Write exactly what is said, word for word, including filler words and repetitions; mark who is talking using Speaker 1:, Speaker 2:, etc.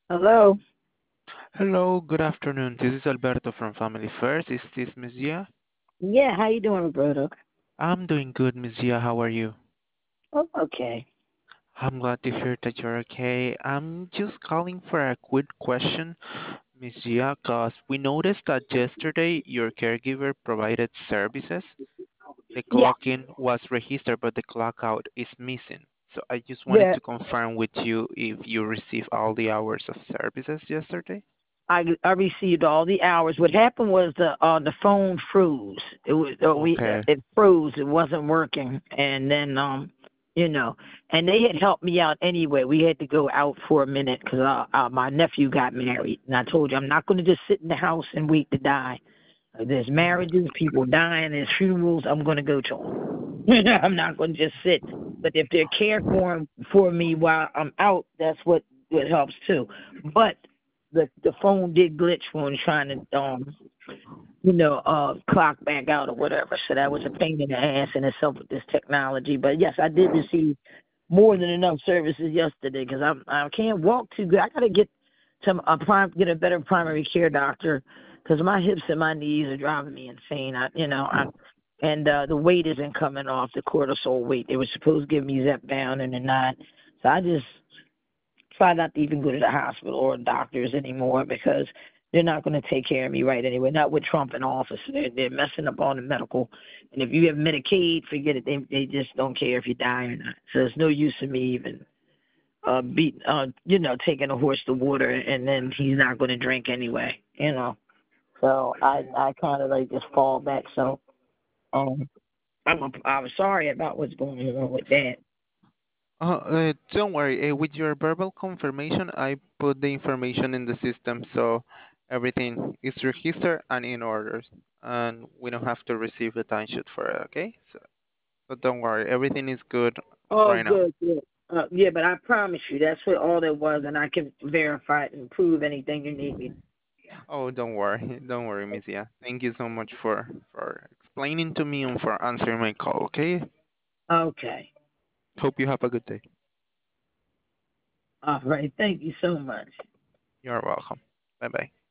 Speaker 1: Hello.
Speaker 2: Hello, good afternoon. This is Alberto from Family First. Is this Miss Gia?
Speaker 1: Yeah, how you doing, Roberto?
Speaker 2: I'm doing good, Miss Gia. How are you?
Speaker 1: Oh, okay.
Speaker 2: I'm glad to hear that you're okay. I'm just calling for a quick question, Miss Gia, because we noticed that yesterday your caregiver provided services. The
Speaker 1: Yeah,
Speaker 2: clock in was registered, but the clock out is missing. So I just wanted
Speaker 1: yeah.
Speaker 2: to confirm with you if you received all the hours of services yesterday.
Speaker 1: I I received all the hours. What happened was the uh the phone froze. It was uh, we uh,
Speaker 2: Okay.
Speaker 1: it froze. It wasn't working, and then um you know, and they had helped me out anyway. We had to go out for a minute because uh, uh my nephew got married, and I told you I'm not going to just sit in the house and wait to die. Uh, There's marriages, people dying, there's funerals. I'm going to go to them. I'm not going to just sit. But if they're care for for me while I'm out, that's what what helps too. But the the phone did glitch when trying to um you know uh clock back out or whatever. So that was a pain in the ass in itself with this technology. But yes, I did receive more than enough services yesterday because I'm I can't walk too good. I got to get to a prime get a better primary care doctor because my hips and my knees are driving me insane. I you know I and uh, the weight isn't coming off the cortisol weight. They were supposed to give me Zepbound and they're not. So I just try not to even go to the hospital or doctors anymore because they're not going to take care of me right anyway. Not with Trump in office. They're, they're messing up all the medical. And if you have Medicaid, forget it. They they just don't care if you die or not. So it's no use in me even uh beat uh you know taking a horse to water and then he's not going to drink anyway. You know. So I I kind of like just fall back. So um I'm a, I'm sorry about what's going on with that.
Speaker 2: Uh, uh, don't worry. Uh, with your verbal confirmation, I put the information in the system so everything is registered and in order, and we don't have to receive a timesheet for it. Okay? So, so don't worry. Everything is good
Speaker 1: Oh,
Speaker 2: right now.
Speaker 1: good, good. Uh, yeah, but I promise you, that's what all it was, and I can verify it and prove anything you need me.
Speaker 2: Oh, don't worry. Don't worry, Misia. Thank you so much for for explaining to me and for answering my call. Okay?
Speaker 1: Okay.
Speaker 2: Hope you have a good day.
Speaker 1: All right. Thank you so much.
Speaker 2: You're welcome. Bye bye.